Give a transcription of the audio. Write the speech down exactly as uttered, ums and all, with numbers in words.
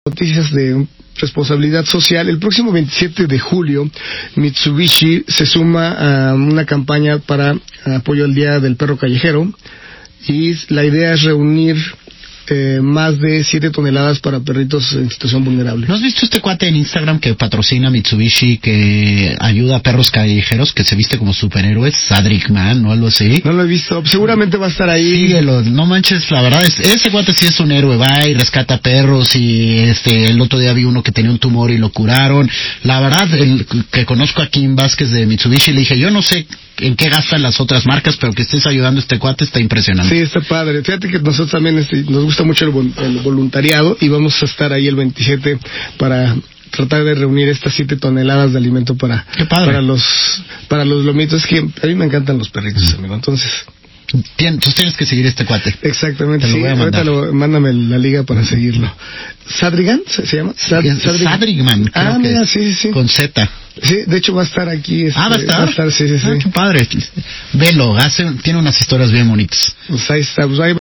Noticias de responsabilidad social. El próximo veintisiete de julio, Mitsubishi se suma a una campaña para apoyo al Día del Perro Callejero y la idea es reunir eh, más de siete toneladas para perritos en situación vulnerable. ¿No has visto este cuate en Instagram que patrocina Mitsubishi, que ayuda a perros callejeros, que se viste como superhéroes? Sadrick Man o algo así. No lo he visto, seguramente va a estar ahí. Síguelo, no manches, la verdad, es, ese cuate sí es un héroe, va y rescata perros, y este el otro día vi uno que tenía un tumor y lo curaron. La verdad, el que conozco a Kim Vázquez de Mitsubishi, le dije, yo no sé en qué gastan las otras marcas, pero que estés ayudando a este cuate está impresionante. Sí, está padre. Fíjate que nosotros también este, nos gusta mucho el, el voluntariado y vamos a estar ahí el veintisiete para tratar de reunir estas siete toneladas de alimento para, para los para los lomitos. Es que a mí me encantan los perritos, amigo. Entonces... Tien, tú tienes que seguir este cuate. Exactamente, te lo sí. Voy a mandar. Lo, mándame la liga para seguirlo. ¿Sadrigan se, se llama? Sad, Sadrick, Sadrick Man. Ah, mira, sí, sí, sí. Con Z. Sí, de hecho va a estar aquí. Este, ah, va a estar. Va a estar, sí, sí, sí. Ah, qué padre. Velo, hace, tiene unas historias bien bonitas. Pues ahí está, pues ahí